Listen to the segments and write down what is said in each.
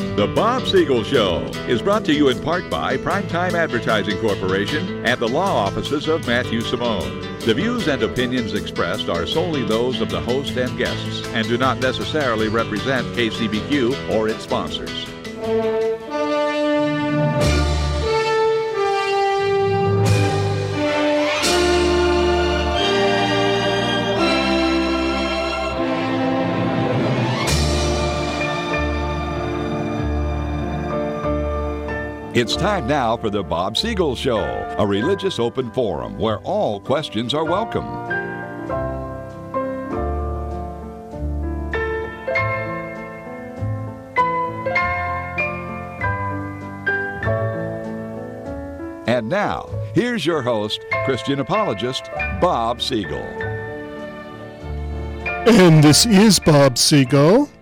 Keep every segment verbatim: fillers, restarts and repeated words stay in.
The Bob Siegel Show is brought to you in part by Primetime Advertising Corporation and the law offices of Matthew Simone. The views and opinions expressed are solely those of the host and guests and do not necessarily represent K C B Q or its sponsors. It's time now for the Bob Siegel Show, a religious open forum where all questions are welcome. And now, here's your host, Christian apologist, Bob Siegel. And this is Bob Siegel.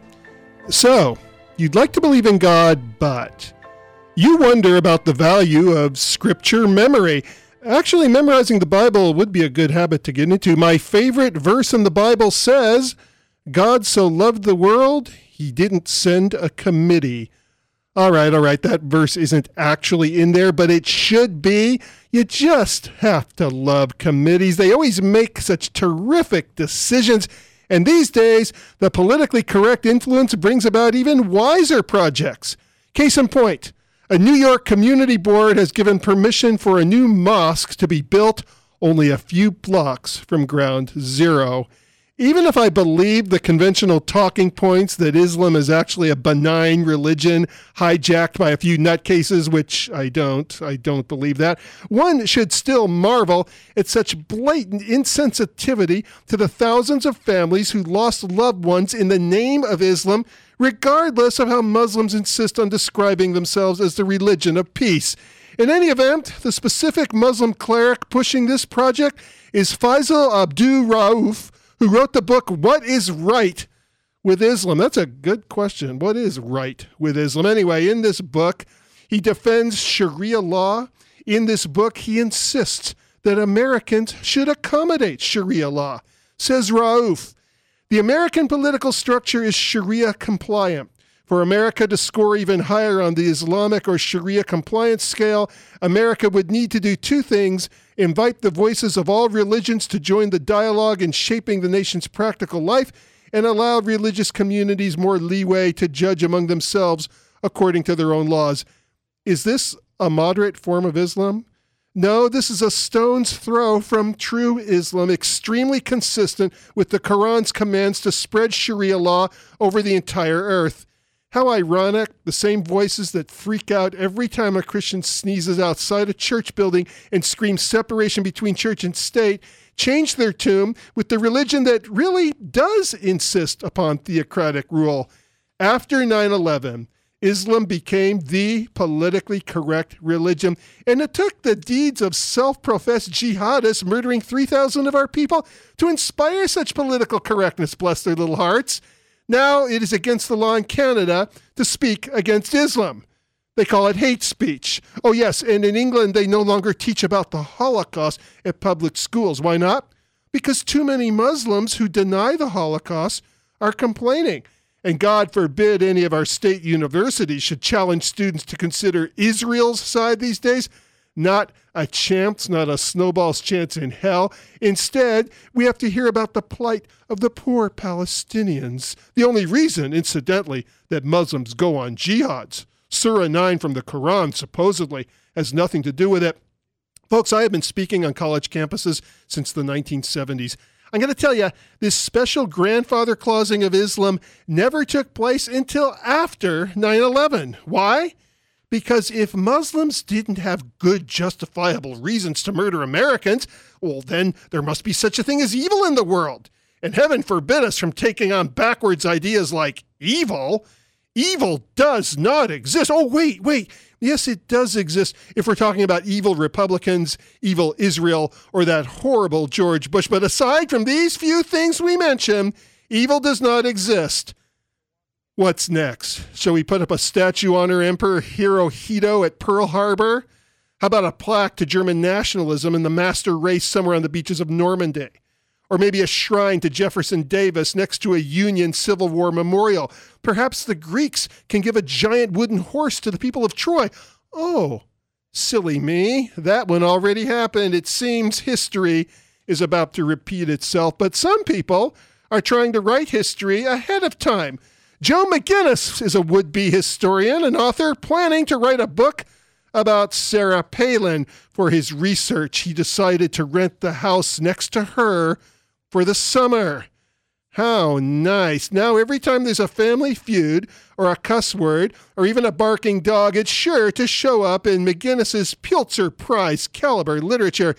So, you'd like to believe in God, but you wonder about the value of scripture memory. Actually, memorizing the Bible would be a good habit to get into. My favorite verse in the Bible says, God so loved the world, he didn't send a committee. All right, all right, that verse isn't actually in there, but it should be. You just have to love committees. They always make such terrific decisions. And these days, the politically correct influence brings about even wiser projects. Case in point, a New York community board has given permission for a new mosque to be built only a few blocks from ground zero. Even if I believe the conventional talking points that Islam is actually a benign religion hijacked by a few nutcases, which I don't, I don't believe that, one should still marvel at such blatant insensitivity to the thousands of families who lost loved ones in the name of Islam, regardless of how Muslims insist on describing themselves as the religion of peace. In any event, the specific Muslim cleric pushing this project is Faisal Abdul Rauf, who wrote the book, What is Right with Islam? That's a good question. What is right with Islam? Anyway, in this book, he defends Sharia law. In this book, he insists that Americans should accommodate Sharia law. Says Rauf, the American political structure is Sharia compliant. For America to score even higher on the Islamic or Sharia compliance scale, America would need to do two things: invite the voices of all religions to join the dialogue in shaping the nation's practical life, and allow religious communities more leeway to judge among themselves according to their own laws. Is this a moderate form of Islam? No, this is a stone's throw from true Islam, extremely consistent with the Quran's commands to spread Sharia law over the entire earth. How ironic, the same voices that freak out every time a Christian sneezes outside a church building and screams separation between church and state change their tune with the religion that really does insist upon theocratic rule. After nine eleven, Islam became the politically correct religion, and it took the deeds of self-professed jihadists murdering three thousand of our people to inspire such political correctness, bless their little hearts. Now it is against the law in Canada to speak against Islam. They call it hate speech. Oh yes, and in England they no longer teach about the Holocaust at public schools. Why not? Because too many Muslims who deny the Holocaust are complaining. And God forbid any of our state universities should challenge students to consider Israel's side these days. Not a chance, not a snowball's chance in hell. Instead, we have to hear about the plight of the poor Palestinians. The only reason, incidentally, that Muslims go on jihads. Surah nine from the Quran supposedly has nothing to do with it. Folks, I have been speaking on college campuses since the nineteen seventies. I'm going to tell you, this special grandfather clausing of Islam never took place until after nine eleven. Why? Because if Muslims didn't have good justifiable reasons to murder Americans, well, then there must be such a thing as evil in the world. And heaven forbid us from taking on backwards ideas like evil. Evil does not exist. Oh, wait, wait. Yes, it does exist if we're talking about evil Republicans, evil Israel, or that horrible George Bush. But aside from these few things we mentioned, evil does not exist. What's next? Shall we put up a statue on our Emperor Hirohito at Pearl Harbor? How about a plaque to German nationalism and the master race somewhere on the beaches of Normandy? Or maybe a shrine to Jefferson Davis next to a Union Civil War memorial. Perhaps the Greeks can give a giant wooden horse to the people of Troy. Oh, silly me. That one already happened. It seems history is about to repeat itself. But some people are trying to write history ahead of time. Joe McGinnis is a would-be historian and author planning to write a book about Sarah Palin. For his research, he decided to rent the house next to her for the summer. How nice. Now, every time there's a family feud or a cuss word or even a barking dog, it's sure to show up in McGinnis's Pulitzer Prize caliber literature.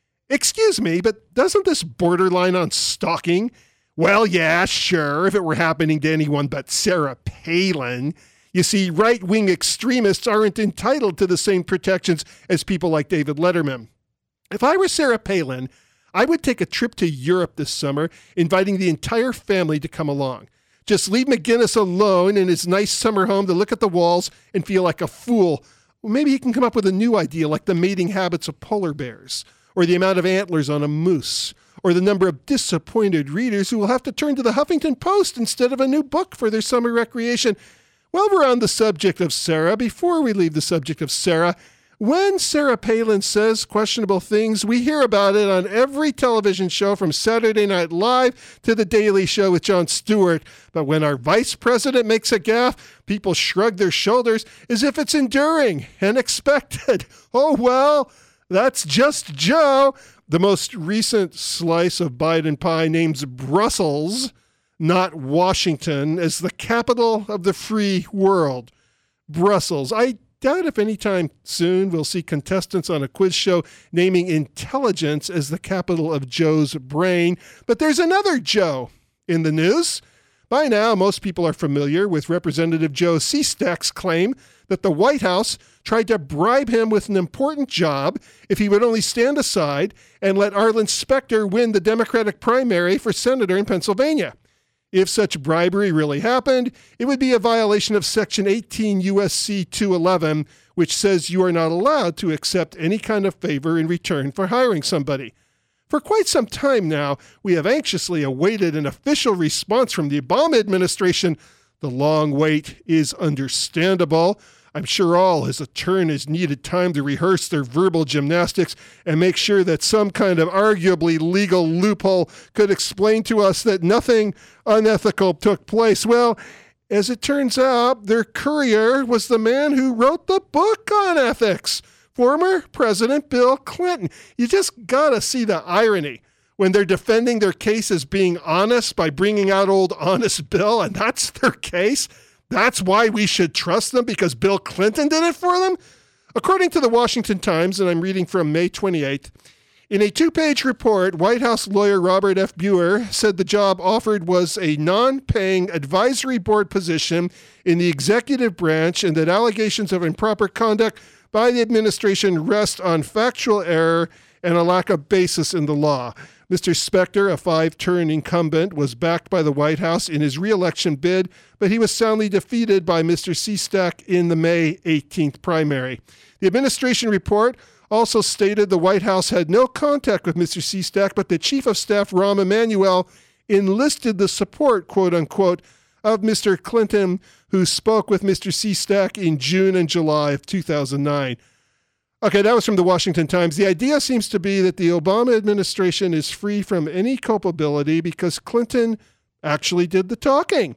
Excuse me, but doesn't this borderline on stalking? Well, yeah, sure, if it were happening to anyone but Sarah Palin. You see, right-wing extremists aren't entitled to the same protections as people like David Letterman. If I were Sarah Palin, I would take a trip to Europe this summer, inviting the entire family to come along. Just leave McGinnis alone in his nice summer home to look at the walls and feel like a fool. Well, maybe he can come up with a new idea like the mating habits of polar bears, or the amount of antlers on a moose, or the number of disappointed readers who will have to turn to the Huffington Post instead of a new book for their summer recreation. While we're on the subject of Sarah, before we leave the subject of Sarah, when Sarah Palin says questionable things, we hear about it on every television show from Saturday Night Live to The Daily Show with Jon Stewart. But when our vice president makes a gaffe, people shrug their shoulders as if it's enduring and expected. Oh, well, that's just Joe. The most recent slice of Biden pie names Brussels, not Washington, as the capital of the free world. Brussels. I doubt if anytime soon we'll see contestants on a quiz show naming intelligence as the capital of Joe's brain. But there's another Joe in the news. By now, most people are familiar with Representative Joe Seastack's claim that the White House tried to bribe him with an important job if he would only stand aside and let Arlen Specter win the Democratic primary for senator in Pennsylvania. If such bribery really happened, it would be a violation of Section eighteen U S C two eleven, which says you are not allowed to accept any kind of favor in return for hiring somebody. For quite some time now, we have anxiously awaited an official response from the Obama administration. The long wait is understandable. I'm sure all his attorneys needed time to rehearse their verbal gymnastics and make sure that some kind of arguably legal loophole could explain to us that nothing unethical took place. Well, as it turns out, their courier was the man who wrote the book on ethics, former President Bill Clinton. You just gotta see the irony when they're defending their case as being honest by bringing out old Honest Bill, and that's their case. That's why we should trust them, because Bill Clinton did it for them? According to the Washington Times, and I'm reading from May twenty-eighth, in a two-page report, White House lawyer Robert F. Buer said the job offered was a non-paying advisory board position in the executive branch and that allegations of improper conduct by the administration rest on factual error and a lack of basis in the law. Mister Specter, a five-term incumbent, was backed by the White House in his re-election bid, but he was soundly defeated by Mister Seastack in the May eighteenth primary. The administration report also stated the White House had no contact with Mister Seastack, but the Chief of Staff, Rahm Emanuel, enlisted the support, quote-unquote, of Mister Clinton, who spoke with Mister Seastack in June and July of two thousand nine. Okay, that was from the Washington Times. The idea seems to be that the Obama administration is free from any culpability because Clinton actually did the talking.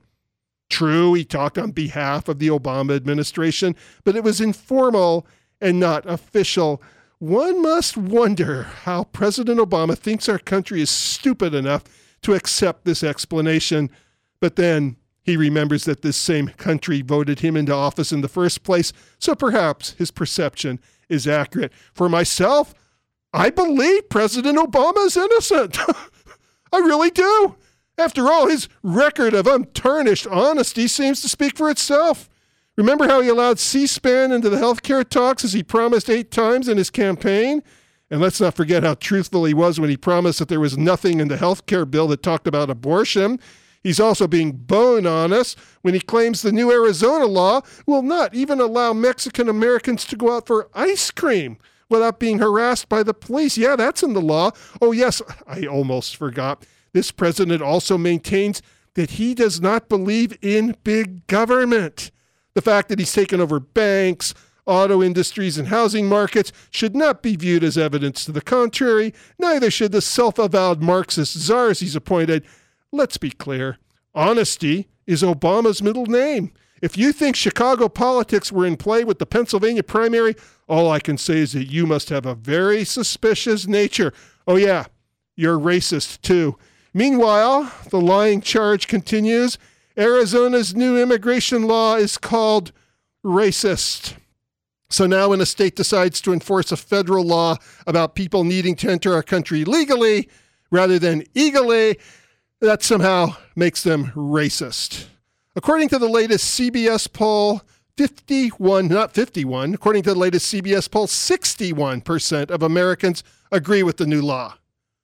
True, he talked on behalf of the Obama administration, but it was informal and not official. One must wonder how President Obama thinks our country is stupid enough to accept this explanation. But then he remembers that this same country voted him into office in the first place, so perhaps his perception is accurate. For myself, I believe President Obama is innocent. I really do. After all, his record of untarnished honesty seems to speak for itself. Remember how he allowed C-SPAN into the healthcare talks as he promised eight times in his campaign? And let's not forget how truthful he was when he promised that there was nothing in the healthcare bill that talked about abortion. He's also being bone honest when he claims the new Arizona law will not even allow Mexican Americans to go out for ice cream. without being harassed by the police. Yeah, that's in the law. Oh, yes, I almost forgot. This president also maintains that he does not believe in big government. The fact that he's taken over banks, auto industries, and housing markets should not be viewed as evidence to the contrary. Neither should the self-avowed Marxist czars he's appointed. Let's be clear. Honesty is Obama's middle name. If you think Chicago politics were in play with the Pennsylvania primary, all I can say is that you must have a very suspicious nature. Oh yeah, you're racist too. Meanwhile, the lying charge continues. Arizona's new immigration law is called racist. So now when a state decides to enforce a federal law about people needing to enter our country legally rather than egally, that somehow makes them racist. According to the latest C B S poll, fifty-one, not fifty-one, according to the latest C B S poll, sixty-one percent of Americans agree with the new law.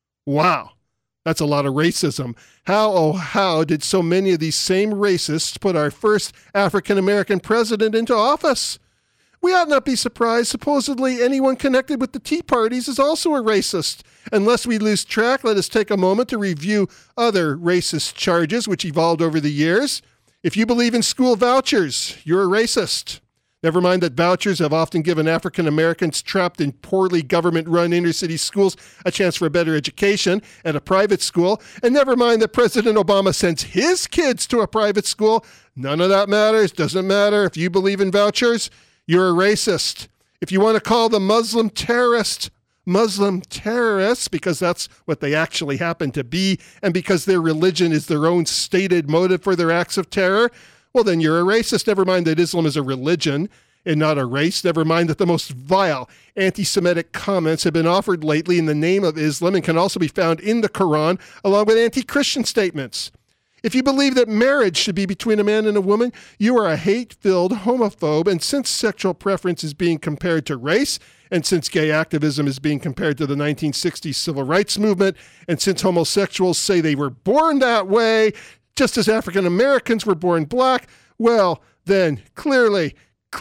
Wow. That's a lot of racism. How, oh, how did so many of these same racists put our first African-American president into office? We ought not be surprised. Supposedly anyone connected with the Tea Parties is also a racist. Unless we lose track, let us take a moment to review other racist charges which evolved over the years. If you believe in school vouchers, you're a racist. Never mind that vouchers have often given African Americans trapped in poorly government-run inner-city schools a chance for a better education at a private school. And never mind that President Obama sends his kids to a private school. None of that matters. Doesn't matter. If you believe in vouchers, you're a racist. If you want to call the Muslim terrorists Muslim terrorists, because that's what they actually happen to be, and because their religion is their own stated motive for their acts of terror, well, then you're a racist. Never mind that Islam is a religion and not a race. Never mind that the most vile anti-Semitic comments have been offered lately in the name of Islam and can also be found in the Quran, along with anti-Christian statements. If you believe that marriage should be between a man and a woman, you are a hate-filled homophobe. And since sexual preference is being compared to race, and since gay activism is being compared to the nineteen sixties civil rights movement, and since homosexuals say they were born that way, just as African Americans were born black, well, then clearly,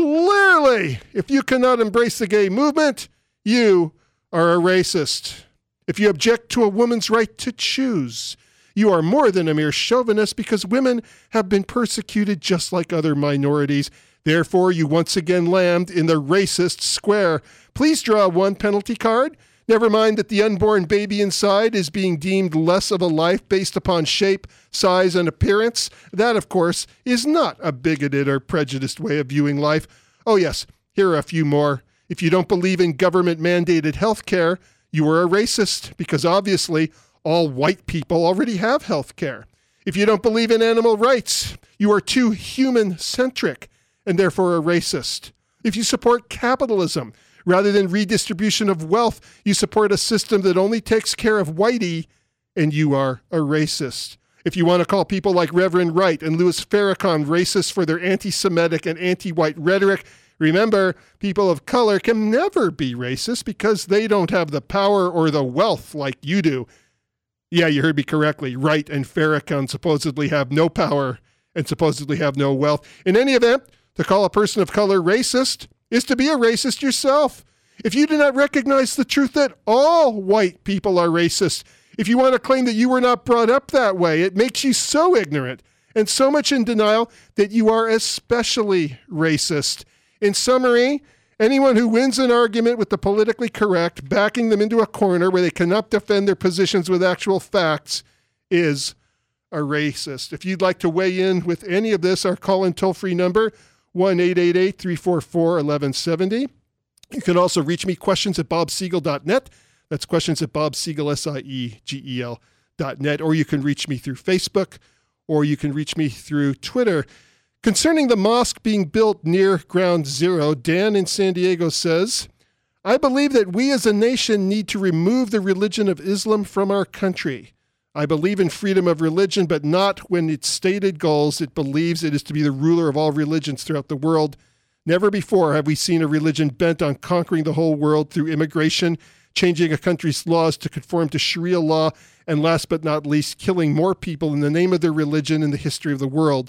clearly, if you cannot embrace the gay movement, you are a racist. If you object to a woman's right to choose, you are more than a mere chauvinist because women have been persecuted just like other minorities. Therefore, you once again land in the racist square. Please draw one penalty card. Never mind that the unborn baby inside is being deemed less of a life based upon shape, size, and appearance. That, of course, is not a bigoted or prejudiced way of viewing life. Oh yes, here are a few more. If you don't believe in government-mandated health care, you are a racist because obviously all white people already have health care. If you don't believe in animal rights, you are too human-centric and therefore a racist. If you support capitalism rather than redistribution of wealth, you support a system that only takes care of whitey, and you are a racist. If you want to call people like Reverend Wright and Louis Farrakhan racist for their anti-Semitic and anti-white rhetoric, remember, people of color can never be racist because they don't have the power or the wealth like you do. Yeah, you heard me correctly. Wright and Farrakhan supposedly have no power and supposedly have no wealth. In any event, to call a person of color racist is to be a racist yourself. If you do not recognize the truth that all white people are racist, if you want to claim that you were not brought up that way, it makes you so ignorant and so much in denial that you are especially racist. In summary, anyone who wins an argument with the politically correct, backing them into a corner where they cannot defend their positions with actual facts, is a racist. If you'd like to weigh in with any of this, our call-in toll-free number, one eight eight eight, three four four, one one seven zero. You can also reach me, questions at bob siegel dot net. That's questions at bob siegel, S I E G E L dot net. Or you can reach me through Facebook, or you can reach me through Twitter. Concerning the mosque being built near Ground Zero, Dan in San Diego says, I believe that we as a nation need to remove the religion of Islam from our country. I believe in freedom of religion, but not when its stated goals it believes it is to be the ruler of all religions throughout the world. Never before have we seen a religion bent on conquering the whole world through immigration, changing a country's laws to conform to Sharia law, and last but not least, killing more people in the name of their religion in the history of the world.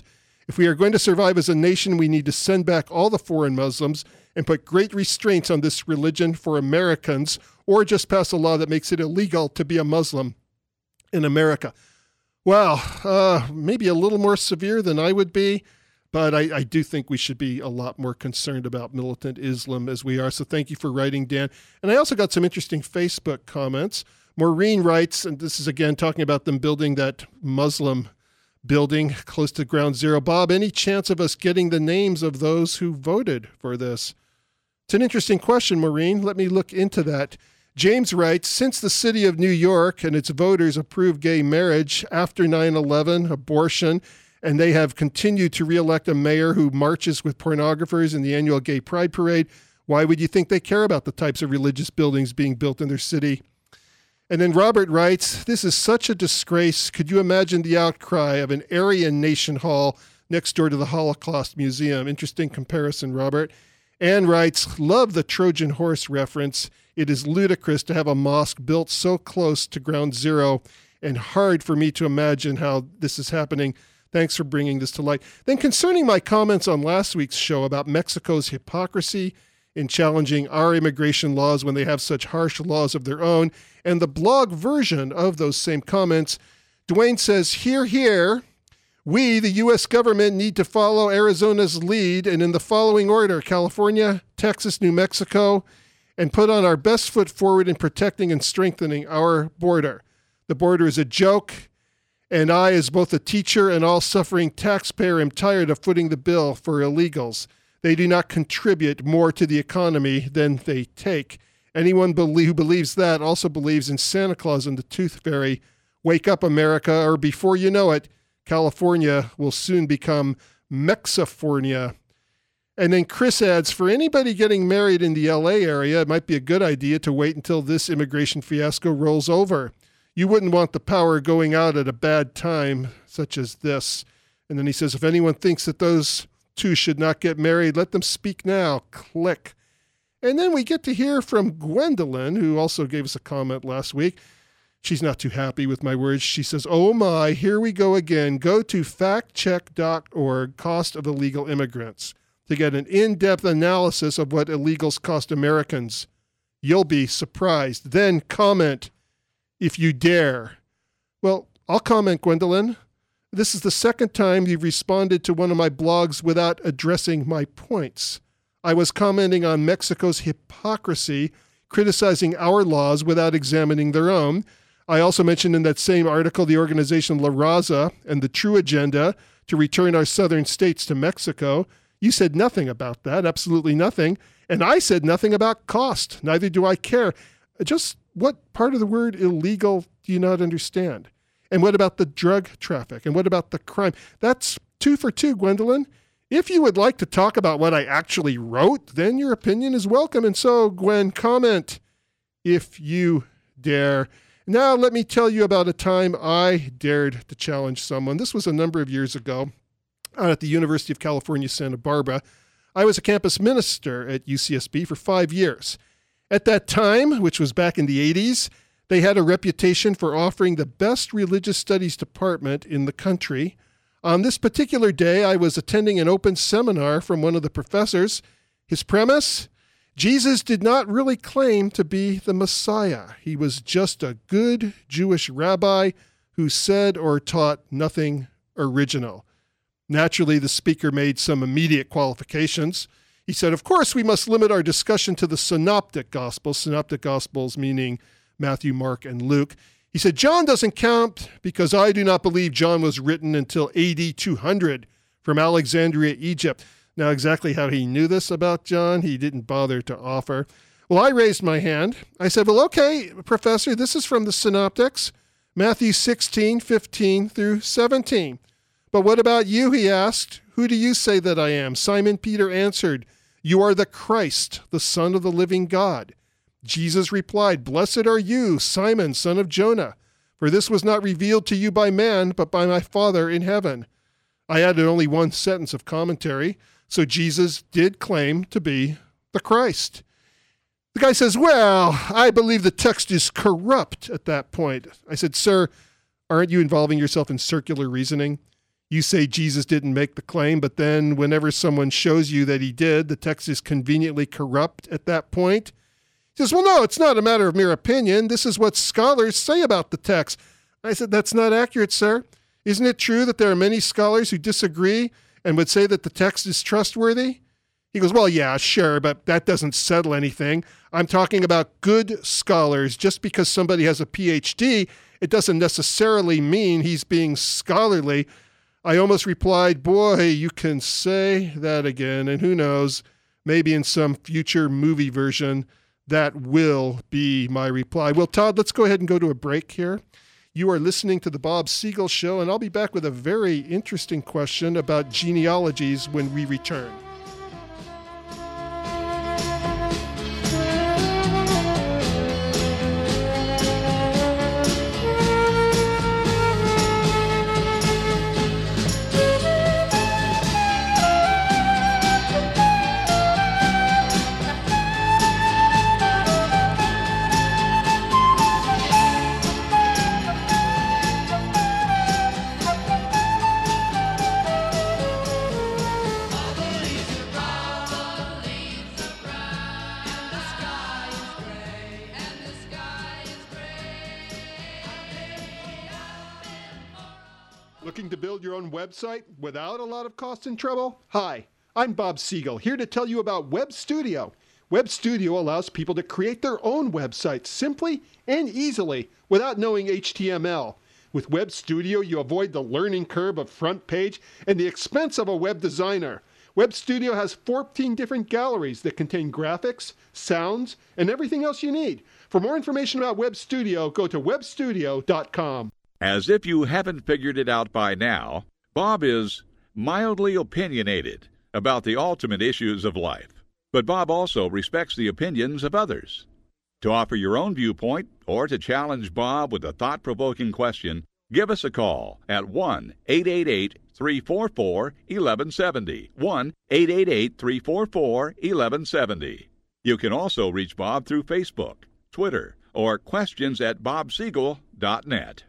If we are going to survive as a nation, we need to send back all the foreign Muslims and put great restraints on this religion for Americans, or just pass a law that makes it illegal to be a Muslim in America. Well, uh, maybe a little more severe than I would be, but I, I do think we should be a lot more concerned about militant Islam as we are. So thank you for writing, Dan. And I also got some interesting Facebook comments. Maureen writes, and this is again talking about them building that Muslim building close to ground zero. Bob, any chance of us getting the names of those who voted for this? It's an interesting question, Maureen. Let me look into that. James writes, since the city of New York and its voters approved gay marriage after nine eleven, abortion, and they have continued to reelect a mayor who marches with pornographers in the annual Gay Pride Parade, why would you think they care about the types of religious buildings being built in their city? And then Robert writes, this is such a disgrace. Could you imagine the outcry of an Aryan Nation Hall next door to the Holocaust Museum? Interesting comparison, Robert. Anne writes, love the Trojan horse reference. It is ludicrous to have a mosque built so close to ground zero and hard for me to imagine how this is happening. Thanks for bringing this to light. Then concerning my comments on last week's show about Mexico's hypocrisy in challenging our immigration laws when they have such harsh laws of their own, and the blog version of those same comments, Dwayne says, here, here, we, the U S government, need to follow Arizona's lead, and in the following order, California, Texas, New Mexico, and put on our best foot forward in protecting and strengthening our border. The border is a joke, and I, as both a teacher and all-suffering taxpayer, am tired of footing the bill for illegals. They do not contribute more to the economy than they take. Anyone believe, who believes that also believes in Santa Claus and the Tooth Fairy. Wake up, America, or before you know it, California will soon become Mexifornia. And then Chris adds, for anybody getting married in the L A area, it might be a good idea to wait until this immigration fiasco rolls over. You wouldn't want the power going out at a bad time such as this. And then he says, if anyone thinks that those two should not get married, let them speak now. Click. And then we get to hear from Gwendolyn, who also gave us a comment last week. She's not too happy with my words. She says, oh my, here we go again. Go to fact check dot org, cost of illegal immigrants, to get an in-depth analysis of what illegals cost Americans. You'll be surprised. Then comment if you dare. Well, I'll comment, Gwendolyn. This is the second time you've responded to one of my blogs without addressing my points. I was commenting on Mexico's hypocrisy, criticizing our laws without examining their own. I also mentioned in that same article the organization La Raza and the True Agenda to return our southern states to Mexico. You said nothing about that, absolutely nothing. And I said nothing about cost. Neither do I care. Just what part of the word illegal do you not understand? And what about the drug traffic? And what about the crime? That's two for two, Gwendolyn. If you would like to talk about what I actually wrote, then your opinion is welcome. And so, Gwen, comment if you dare. Now, let me tell you about a time I dared to challenge someone. This was a number of years ago out at the University of California, Santa Barbara. I was a campus minister at U C S B for five years. At that time, which was back in the eighties, they had a reputation for offering the best religious studies department in the country. On this particular day, I was attending an open seminar from one of the professors. His premise? Jesus did not really claim to be the Messiah. He was just a good Jewish rabbi who said or taught nothing original. Naturally, the speaker made some immediate qualifications. He said, of course, we must limit our discussion to the synoptic gospels, synoptic gospels meaning Matthew, Mark, and Luke. He said, John doesn't count because I do not believe John was written until A D two hundred from Alexandria, Egypt. Now, exactly how he knew this about John, he didn't bother to offer. Well, I raised my hand. I said, well, okay, Professor, this is from the Synoptics, Matthew sixteen, fifteen through seventeen. But what about you, he asked. Who do you say that I am? Simon Peter answered, you are the Christ, the Son of the living God. Jesus replied, blessed are you, Simon, son of Jonah, for this was not revealed to you by man, but by my Father in heaven. I added only one sentence of commentary, so Jesus did claim to be the Christ. The guy says, well, I believe the text is corrupt at that point. I said, sir, aren't you involving yourself in circular reasoning? You say Jesus didn't make the claim, but then whenever someone shows you that he did, the text is conveniently corrupt at that point. He says, well, no, it's not a matter of mere opinion. This is what scholars say about the text. I said, that's not accurate, sir. Isn't it true that there are many scholars who disagree and would say that the text is trustworthy? He goes, well, yeah, sure, but that doesn't settle anything. I'm talking about good scholars. Just because somebody has a P H D, it doesn't necessarily mean he's being scholarly. I almost replied, boy, you can say that again, and who knows, maybe in some future movie version, that will be my reply. Well, Todd, let's go ahead and go to a break here. You are listening to The Bob Siegel Show, and I'll be back with a very interesting question about genealogies when we return. Looking to build your own website without a lot of cost and trouble? Hi, I'm Bob Siegel, here to tell you about Web Studio. Web Studio allows people to create their own websites simply and easily without knowing H T M L. With Web Studio, you avoid the learning curve of front page and the expense of a web designer. Web Studio has fourteen different galleries that contain graphics, sounds, and everything else you need. For more information about Web Studio, go to web studio dot com. As if you haven't figured it out by now, Bob is mildly opinionated about the ultimate issues of life. But Bob also respects the opinions of others. To offer your own viewpoint or to challenge Bob with a thought-provoking question, give us a call at one eight eight eight, three four four, one one seven zero, one eight eight eight, three four four, one one seven zero. You can also reach Bob through Facebook, Twitter, or questions at bob siegel dot net.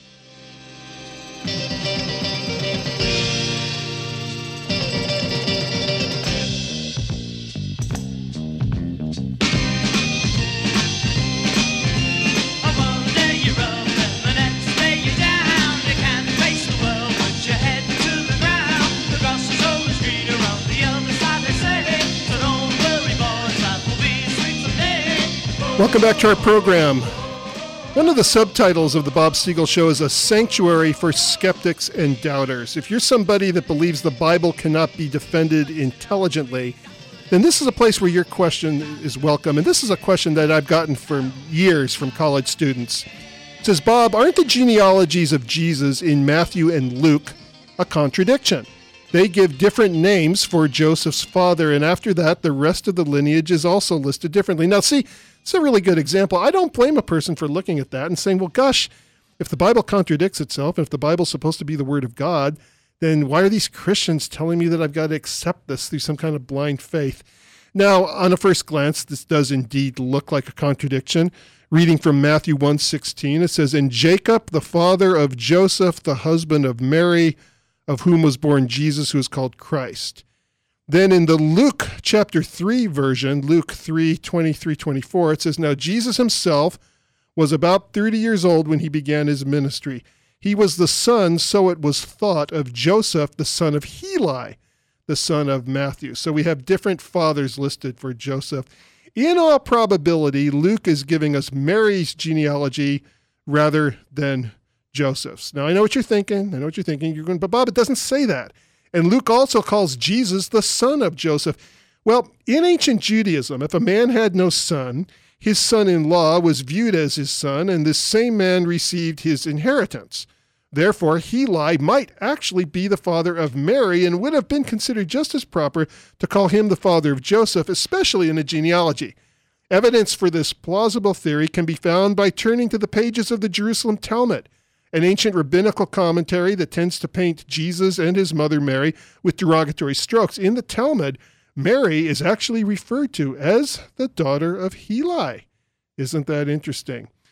Welcome back to our program. One of the subtitles of the Bob Siegel Show is A Sanctuary for Skeptics and Doubters. If you're somebody that believes the Bible cannot be defended intelligently, then this is a place where your question is welcome. And this is a question that I've gotten for years from college students. It says, Bob, aren't the genealogies of Jesus in Matthew and Luke a contradiction? They give different names for Joseph's father, and after that, the rest of the lineage is also listed differently. Now, see, it's a really good example. I don't blame a person for looking at that and saying, well, gosh, if the Bible contradicts itself, and if the Bible's supposed to be the Word of God, then why are these Christians telling me that I've got to accept this through some kind of blind faith? Now, on a first glance, this does indeed look like a contradiction. Reading from Matthew one sixteen, it says, And Jacob, the father of Joseph, the husband of Mary, of whom was born Jesus, who is called Christ. Then in the Luke chapter three version, Luke three, twenty-three, twenty-four, it says, Now Jesus himself was about thirty years old when he began his ministry. He was the son, so it was thought, of Joseph, the son of Heli, the son of Matthew. So we have different fathers listed for Joseph. In all probability, Luke is giving us Mary's genealogy rather than Joseph's. Now, I know what you're thinking. I know what you're thinking. You're going, but Bob, it doesn't say that. And Luke also calls Jesus the son of Joseph. Well, in ancient Judaism, if a man had no son, his son-in-law was viewed as his son, and this same man received his inheritance. Therefore, Heli might actually be the father of Mary and would have been considered just as proper to call him the father of Joseph, especially in a genealogy. Evidence for this plausible theory can be found by turning to the pages of the Jerusalem Talmud, an ancient rabbinical commentary that tends to paint Jesus and his mother Mary with derogatory strokes. In the Talmud, Mary is actually referred to as the daughter of Heli. Isn't that interesting?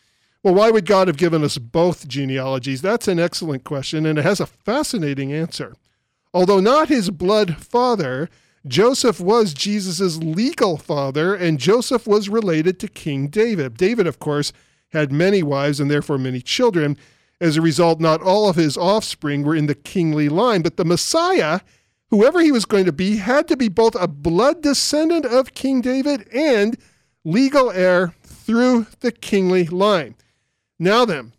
Well, why would God have given us both genealogies? That's an excellent question, and it has a fascinating answer. Although not his blood father, Joseph was Jesus' legal father, and Joseph was related to King David. David, of course, had many wives and therefore many children. As a result, not all of his offspring were in the kingly line, but the Messiah, whoever he was going to be, had to be both a blood descendant of King David and legal heir through the kingly line. Now then,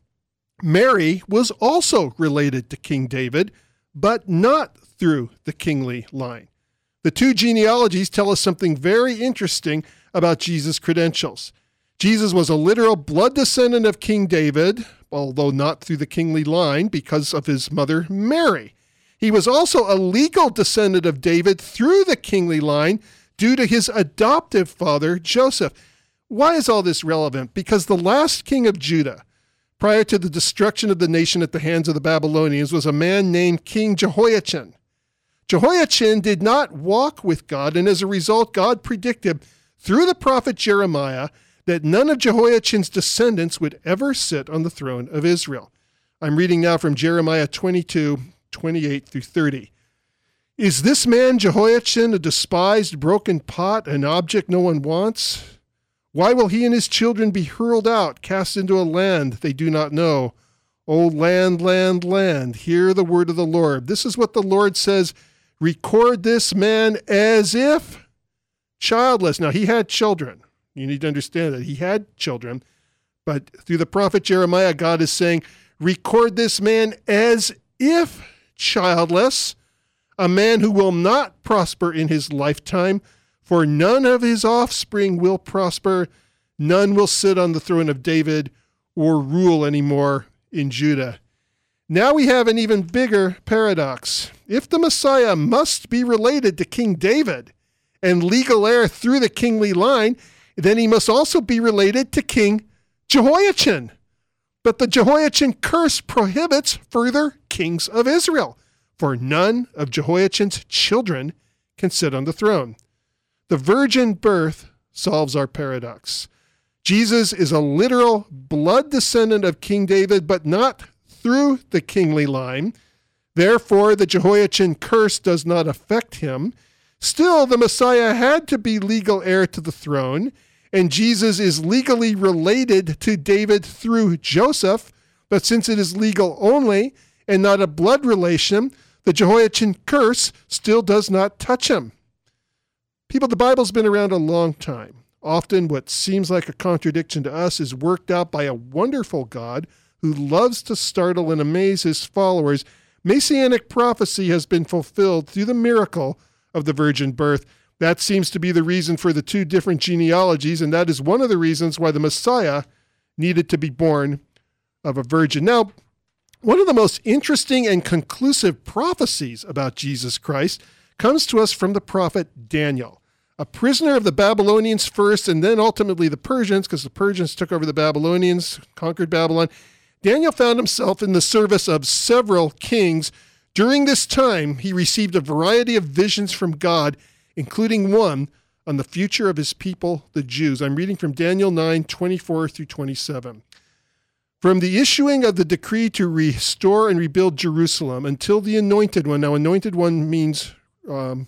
Mary was also related to King David, but not through the kingly line. The two genealogies tell us something very interesting about Jesus' credentials. Jesus was a literal blood descendant of King David, although not through the kingly line because of his mother Mary. He was also a legal descendant of David through the kingly line due to his adoptive father, Joseph. Why is all this relevant? Because the last king of Judah, prior to the destruction of the nation at the hands of the Babylonians, was a man named King Jehoiachin. Jehoiachin did not walk with God, and as a result, God predicted through the prophet Jeremiah that none of Jehoiachin's descendants would ever sit on the throne of Israel. I'm reading now from Jeremiah twenty-two, twenty-eight through thirty. Is this man Jehoiachin a despised broken pot, an object no one wants? Why will he and his children be hurled out, cast into a land they do not know? O land, land, land, hear the word of the Lord. This is what the Lord says, record this man as if childless. Now, he had children. You need to understand that he had children. But through the prophet Jeremiah, God is saying, record this man as if childless, a man who will not prosper in his lifetime, for none of his offspring will prosper. None will sit on the throne of David or rule anymore in Judah. Now we have an even bigger paradox. If the Messiah must be related to King David and legal heir through the kingly line, then he must also be related to King Jehoiachin. But the Jehoiachin curse prohibits further kings of Israel, for none of Jehoiachin's children can sit on the throne. The virgin birth solves our paradox. Jesus is a literal blood descendant of King David, but not through the kingly line. Therefore, the Jehoiachin curse does not affect him. Still, the Messiah had to be legal heir to the throne, and Jesus is legally related to David through Joseph, but since it is legal only and not a blood relation, the Jehoiachin curse still does not touch him. People, the Bible's been around a long time. Often what seems like a contradiction to us is worked out by a wonderful God who loves to startle and amaze his followers. Messianic prophecy has been fulfilled through the miracle of the virgin birth. That seems to be the reason for the two different genealogies, and that is one of the reasons why the Messiah needed to be born of a virgin. Now, one of the most interesting and conclusive prophecies about Jesus Christ comes to us from the prophet Daniel, a prisoner of the Babylonians first and then ultimately the Persians, because the Persians took over the Babylonians, conquered Babylon. Daniel found himself in the service of several kings. During this time, he received a variety of visions from God, including one on the future of his people, the Jews. I'm reading from Daniel nine, twenty-four through twenty-seven. From the issuing of the decree to restore and rebuild Jerusalem until the anointed one. Now, anointed one means um,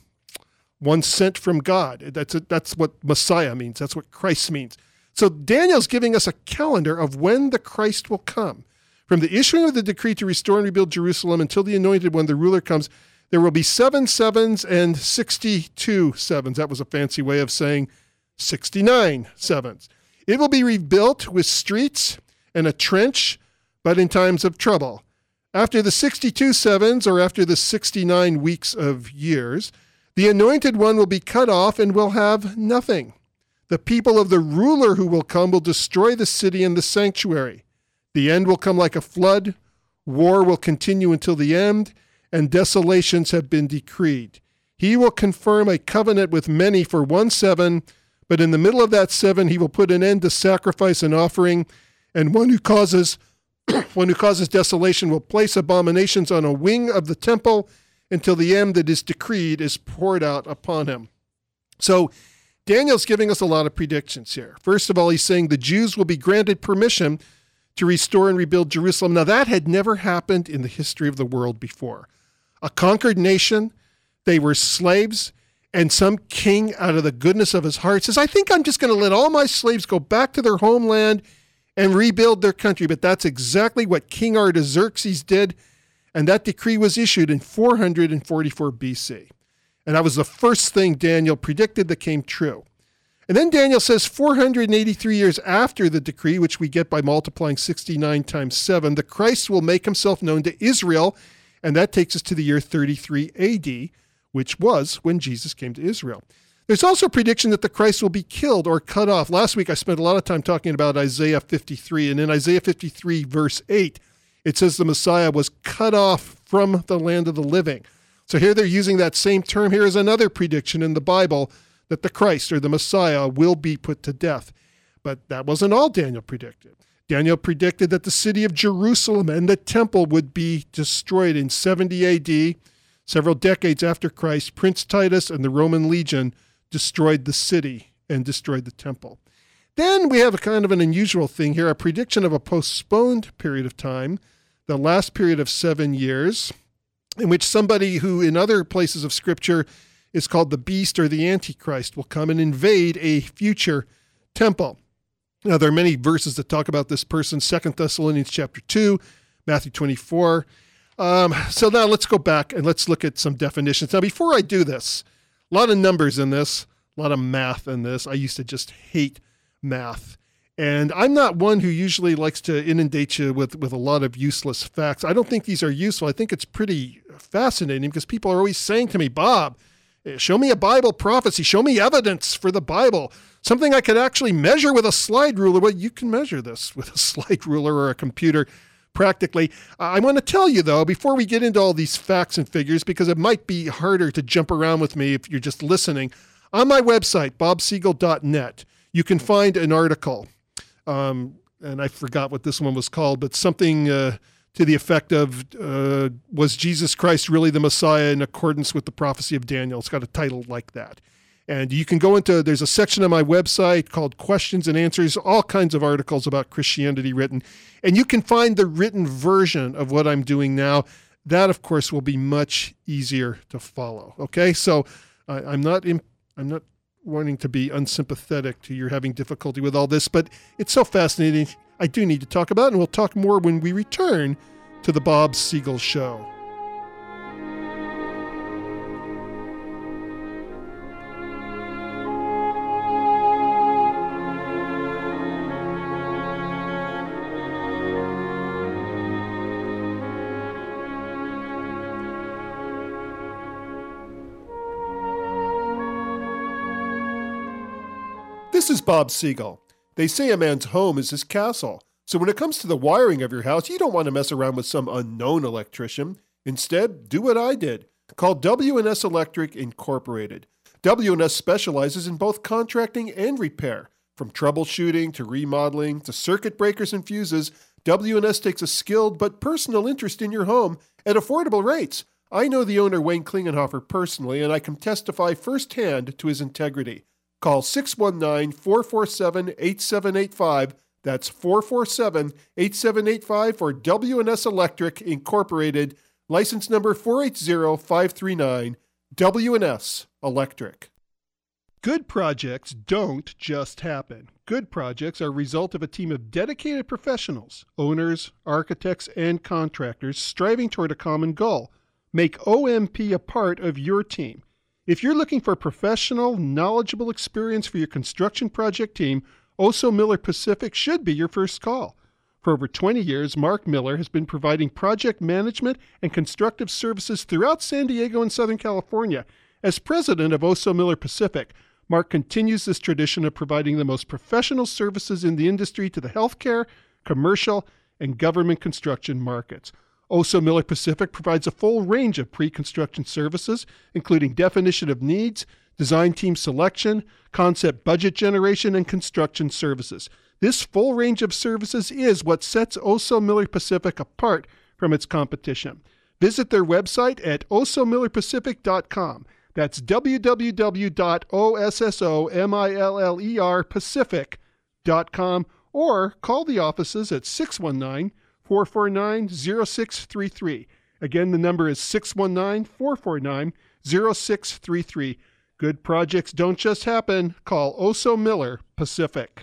one sent from God. That's a, that's what Messiah means. That's what Christ means. So Daniel's giving us a calendar of when the Christ will come. From the issuing of the decree to restore and rebuild Jerusalem until the anointed one, the ruler, comes, there will be seven sevens and sixty-two sevens. That was a fancy way of saying sixty-nine sevens. It will be rebuilt with streets and a trench, but in times of trouble. After the sixty-two sevens, or after the sixty-nine weeks of years, the anointed one will be cut off and will have nothing. The people of the ruler who will come will destroy the city and the sanctuary. The end will come like a flood. War will continue until the end, and desolations have been decreed. He will confirm a covenant with many for one seven, but in the middle of that seven he will put an end to sacrifice and offering, and one who causes one who causes desolation will place abominations on a wing of the temple until the end that is decreed is poured out upon him. So Daniel's giving us a lot of predictions here. First of all, he's saying the Jews will be granted permission to restore and rebuild Jerusalem. Now, that had never happened in the history of the world before. A conquered nation, they were slaves, and some king, out of the goodness of his heart, says, I think I'm just going to let all my slaves go back to their homeland and rebuild their country. But that's exactly what King Artaxerxes did, and that decree was issued in four hundred forty-four B C. And that was the first thing Daniel predicted that came true. And then Daniel says four hundred eighty-three years after the decree, which we get by multiplying sixty-nine times seven, the Christ will make himself known to Israel, and that takes us to the year thirty-three A D, which was when Jesus came to Israel. There's also a prediction that the Christ will be killed or cut off. Last week I spent a lot of time talking about Isaiah fifty-three, and in Isaiah fifty-three, verse eight, it says the Messiah was cut off from the land of the living. So here they're using that same term. Here is another prediction in the Bible that the Christ or the Messiah will be put to death. But that wasn't all Daniel predicted. Daniel predicted that the city of Jerusalem and the temple would be destroyed in seventy A D. Several decades after Christ, Prince Titus and the Roman legion destroyed the city and destroyed the temple. Then we have a kind of an unusual thing here, a prediction of a postponed period of time, the last period of seven years, in which somebody who in other places of Scripture is called the beast or the Antichrist will come and invade a future temple. Now, there are many verses that talk about this person, Second Thessalonians chapter two, Matthew twenty-four. Um, so now let's go back and let's look at some definitions. Now, before I do this, a lot of numbers in this, a lot of math in this. I used to just hate math. And I'm not one who usually likes to inundate you with, with a lot of useless facts. I don't think these are useful. I think it's pretty fascinating because people are always saying to me, Bob, show me a Bible prophecy. Show me evidence for the Bible. Something I could actually measure with a slide ruler. Well, you can measure this with a slide ruler or a computer practically. I want to tell you, though, before we get into all these facts and figures, because it might be harder to jump around with me if you're just listening, on my website, bob siegel dot net, you can find an article. Um, and I forgot what this one was called, but something uh, to the effect of, uh, was Jesus Christ really the Messiah in accordance with the prophecy of Daniel? It's got a title like that. And you can go into, there's a section on my website called Questions and Answers, all kinds of articles about Christianity written. And you can find the written version of what I'm doing now. That, of course, will be much easier to follow. Okay, so uh, I'm not in, I'm not wanting to be unsympathetic to your having difficulty with all this, but it's so fascinating. I do need to talk about it, and we'll talk more when we return to the Bob Siegel Show. This is Bob Siegel. They say a man's home is his castle. So when it comes to the wiring of your house, you don't want to mess around with some unknown electrician. Instead, do what I did. Call W and S Electric Incorporated. W and S specializes in both contracting and repair. From troubleshooting to remodeling to circuit breakers and fuses, W and S takes a skilled but personal interest in your home at affordable rates. I know the owner, Wayne Klingenhofer, personally, and I can testify firsthand to his integrity. Call six one nine, four four seven, eight seven eight five. That's four four seven, eight seven eight five for W and S Electric Incorporated, license number four eight zero five three nine, W and S Electric. Good projects don't just happen. Good projects are a result of a team of dedicated professionals, owners, architects, and contractors striving toward a common goal. Make O M P a part of your team. If you're looking for professional, knowledgeable experience for your construction project team, Oso Miller Pacific should be your first call. For over twenty years, Mark Miller has been providing project management and constructive services throughout San Diego and Southern California. As president of Oso Miller Pacific, Mark continues this tradition of providing the most professional services in the industry to the healthcare, commercial, and government construction markets. Oso Miller Pacific provides a full range of pre-construction services, including definition of needs, design team selection, concept budget generation, and construction services. This full range of services is what sets Oso Miller Pacific apart from its competition. Visit their website at oso miller pacific dot com. That's w w w dot oso miller pacific dot com, or call the offices at six one nine, four four nine, zero six three three. Again, the number is six one nine, four four nine, zero six three three. Good projects don't just happen. Call Oso Miller Pacific.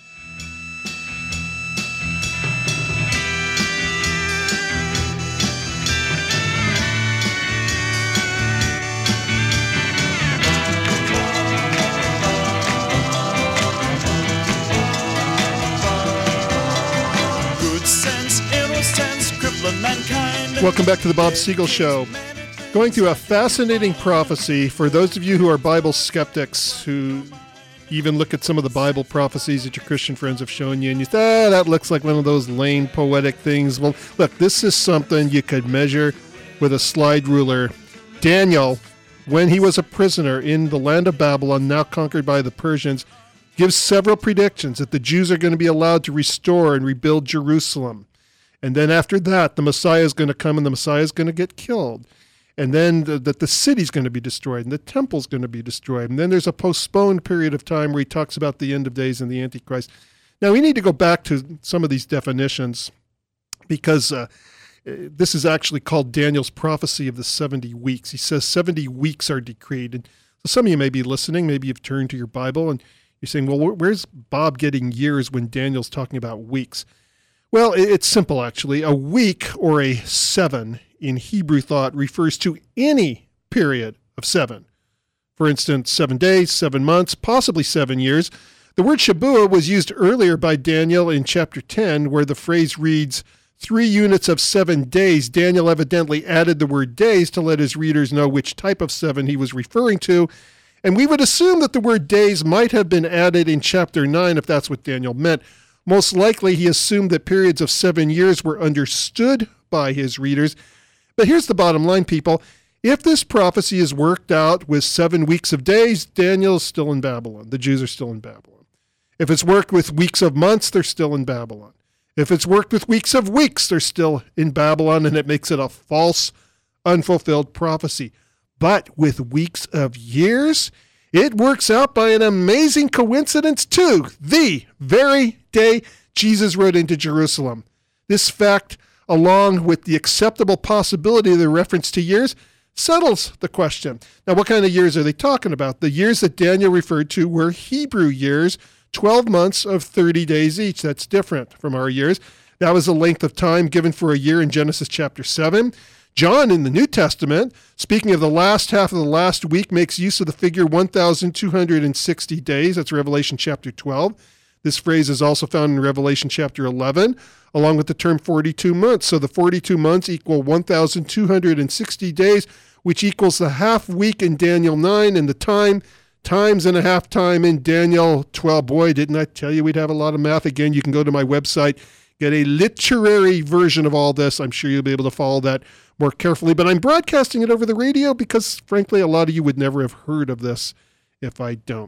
Welcome back to the Bob Siegel Show. Going through a fascinating prophecy for those of you who are Bible skeptics, who even look at some of the Bible prophecies that your Christian friends have shown you, and you say, ah, that looks like one of those lame poetic things. Well, look, this is something you could measure with a slide ruler. Daniel, when he was a prisoner in the land of Babylon, now conquered by the Persians, gives several predictions that the Jews are going to be allowed to restore and rebuild Jerusalem. And then after that, the Messiah is going to come and the Messiah is going to get killed. And then that the, the city's going to be destroyed and the temple's going to be destroyed. And then there's a postponed period of time where he talks about the end of days and the Antichrist. Now, we need to go back to some of these definitions because uh, this is actually called Daniel's prophecy of the seventy weeks. He says seventy weeks are decreed. And so some of you may be listening. Maybe you've turned to your Bible and you're saying, well, where's Bob getting years when Daniel's talking about weeks? Well, it's simple, actually. A week or a seven in Hebrew thought refers to any period of seven. For instance, seven days, seven months, possibly seven years. The word Shabuah was used earlier by Daniel in chapter ten, where the phrase reads, three units of seven days. Daniel evidently added the word days to let his readers know which type of seven he was referring to. And we would assume that the word days might have been added in chapter nine if that's what Daniel meant. Most likely, he assumed that periods of seven years were understood by his readers. But here's the bottom line, people. If this prophecy is worked out with seven weeks of days, Daniel's still in Babylon. The Jews are still in Babylon. If it's worked with weeks of months, they're still in Babylon. If it's worked with weeks of weeks, they're still in Babylon, and it makes it a false, unfulfilled prophecy. But with weeks of years, it works out by an amazing coincidence too, the very day Jesus rode into Jerusalem. This fact, along with the acceptable possibility of the reference to years, settles the question. Now, what kind of years are they talking about? The years that Daniel referred to were Hebrew years, twelve months of thirty days each. That's different from our years. That was the length of time given for a year in Genesis chapter seven. John in the New Testament, speaking of the last half of the last week, makes use of the figure one thousand two hundred sixty days. That's Revelation chapter twelve. This phrase is also found in Revelation chapter eleven, along with the term forty-two months. So the forty-two months equal one thousand two hundred sixty days, which equals the half week in Daniel nine, and the time, times and a half time in Daniel twelve. Boy, didn't I tell you we'd have a lot of math? Again, you can go to my website, get a literary version of all this. I'm sure you'll be able to follow that more carefully, but I'm broadcasting it over the radio because, frankly, a lot of you would never have heard of this if I don't.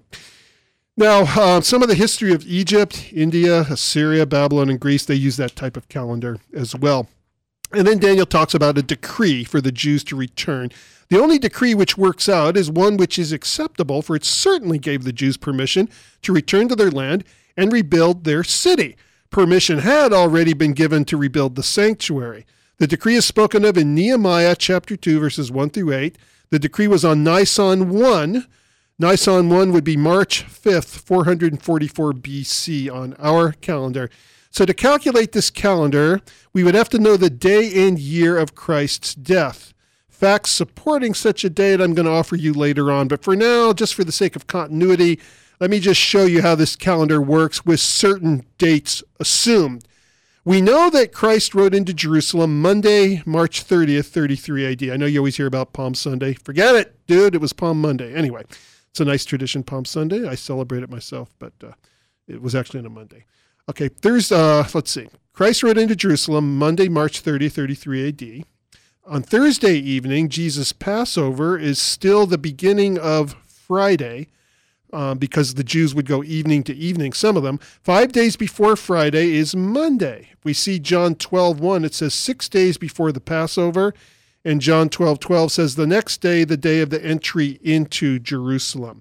Now, uh, some of the history of Egypt, India, Assyria, Babylon, and Greece, they use that type of calendar as well. And then Daniel talks about a decree for the Jews to return. The only decree which works out is one which is acceptable, for it certainly gave the Jews permission to return to their land and rebuild their city. Permission had already been given to rebuild the sanctuary. The decree is spoken of in Nehemiah chapter two, verses one through eight. The decree was on Nisan one. Nisan one would be March fifth, four hundred forty-four B C on our calendar. So to calculate this calendar, we would have to know the day and year of Christ's death. Facts supporting such a date I'm going to offer you later on, but for now, just for the sake of continuity, let me just show you how this calendar works with certain dates assumed. We know that Christ rode into Jerusalem Monday, March thirtieth, thirty-three A D. I know you always hear about Palm Sunday. Forget it, dude. It was Palm Monday. Anyway, it's a nice tradition, Palm Sunday. I celebrate it myself, but uh, it was actually on a Monday. Okay, Thursday, uh, let's see. Christ rode into Jerusalem Monday, March thirtieth, thirty-three A D. On Thursday evening, Jesus' Passover is still the beginning of Friday, Um, because the Jews would go evening to evening, some of them. Five days before Friday is Monday. If we see John twelve one, it says six days before the Passover, and John twelve twelve says the next day, the day of the entry into Jerusalem.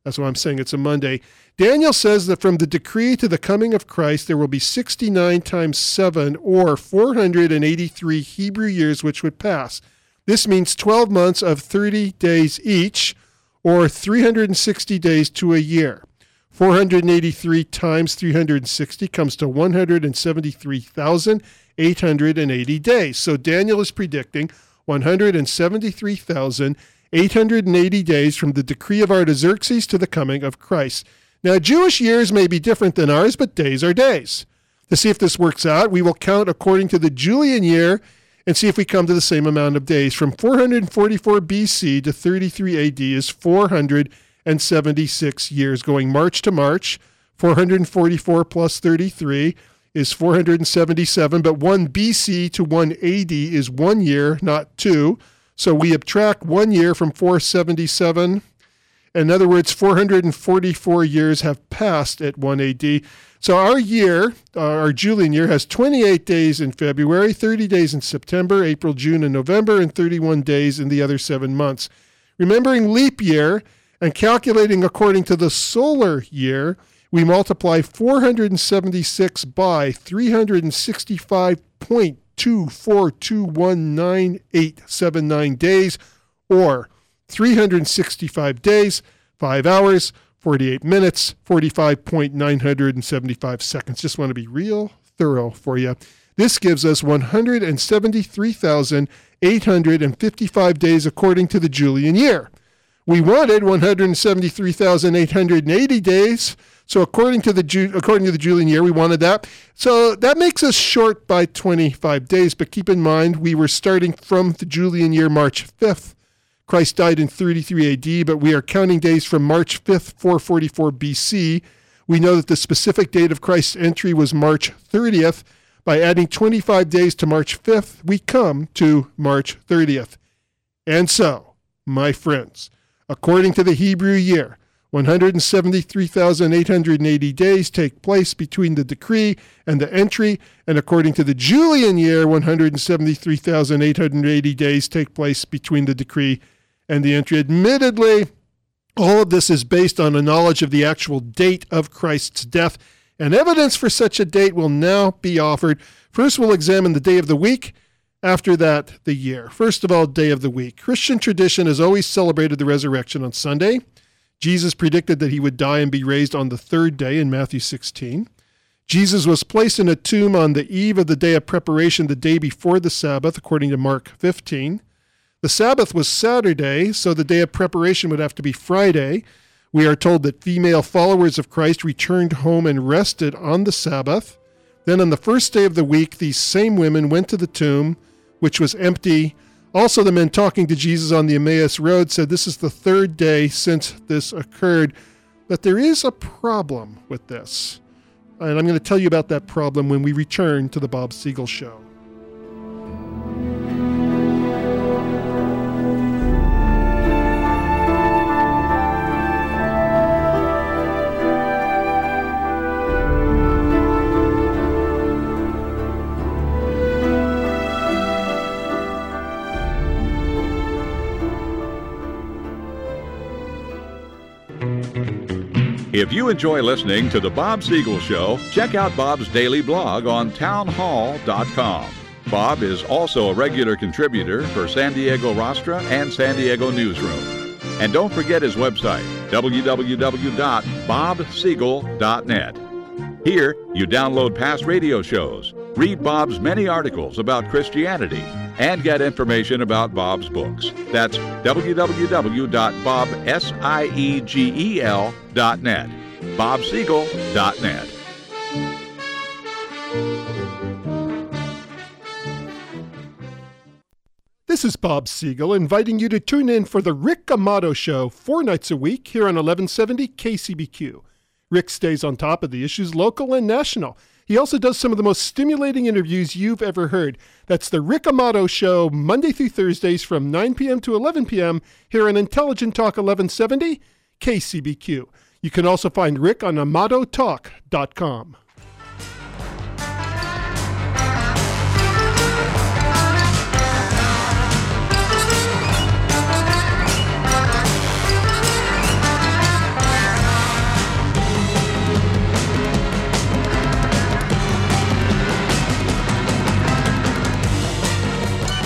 That's why I'm saying it's a Monday. Daniel says that from the decree to the coming of Christ, there will be sixty-nine times seven, or four hundred eighty-three Hebrew years, which would pass. This means twelve months of thirty days each, or three hundred sixty days to a year. four hundred eighty-three times three hundred sixty comes to one hundred seventy-three thousand eight hundred eighty days. So Daniel is predicting one hundred seventy-three thousand eight hundred eighty days from the decree of Artaxerxes to the coming of Christ. Now, Jewish years may be different than ours, but days are days. To see if this works out, we will count according to the Julian year and see if we come to the same amount of days. From four hundred forty-four B C to thirty-three A D is four hundred seventy-six years, going March to March. four hundred forty-four plus thirty-three is four hundred seventy-seven, but one B C to one A D is one year, not two. So we subtract one year from four hundred seventy-seven. In other words, four hundred forty-four years have passed at one A D. So our year, uh, our Julian year, has twenty-eight days in February, thirty days in September, April, June, and November, and thirty-one days in the other seven months. Remembering leap year and calculating according to the solar year, we multiply four hundred seventy-six by three hundred sixty-five point two four two one nine eight seven nine days, or three hundred sixty-five days, five hours, forty-eight minutes, forty-five point nine seven five seconds. Just want to be real thorough for you. This gives us one hundred seventy-three thousand eight hundred fifty-five days according to the Julian year. We wanted one hundred seventy-three thousand eight hundred eighty days. So according to the Ju- according to the Julian year, we wanted that. So that makes us short by twenty-five days. But keep in mind, we were starting from the Julian year, March fifth. Christ died in thirty-three A D, but we are counting days from March fifth, four forty-four B C. We know that the specific date of Christ's entry was March thirtieth. By adding twenty-five days to March fifth, we come to March thirtieth. And so, my friends, according to the Hebrew year, one hundred seventy-three thousand eight hundred eighty days take place between the decree and the entry, and according to the Julian year, one hundred seventy-three thousand eight hundred eighty days take place between the decree and the entry. Admittedly, all of this is based on a knowledge of the actual date of Christ's death, and evidence for such a date will now be offered. First, we'll examine the day of the week. After that, the year. First of all, day of the week. Christian tradition has always celebrated the resurrection on Sunday. Jesus predicted that he would die and be raised on the third day in Matthew sixteen. Jesus was placed in a tomb on the eve of the day of preparation, the day before the Sabbath, according to Mark fifteen. The Sabbath was Saturday, so the day of preparation would have to be Friday. We are told that female followers of Christ returned home and rested on the Sabbath. Then on the first day of the week, these same women went to the tomb, which was empty. Also, the men talking to Jesus on the Emmaus Road said this is the third day since this occurred. But there is a problem with this. And I'm going to tell you about that problem when we return to the Bob Siegel Show. If you enjoy listening to The Bob Siegel Show, check out Bob's daily blog on town hall dot com. Bob is also a regular contributor for San Diego Rostra and San Diego Newsroom. And don't forget his website, w w w dot bob siegel dot net. Here, you download past radio shows, read Bob's many articles about Christianity, and get information about Bob's books. That's w w w dot bob siegel dot net. bob siegel dot net. This is Bob Siegel inviting you to tune in for the Rick Amato Show four nights a week here on eleven seventy K C B Q. Rick stays on top of the issues local and national. He also does some of the most stimulating interviews you've ever heard. That's the Rick Amato Show, Monday through Thursdays from nine p.m. to eleven p.m. here on Intelligent Talk eleven seventy K C B Q. You can also find Rick on amato talk dot com.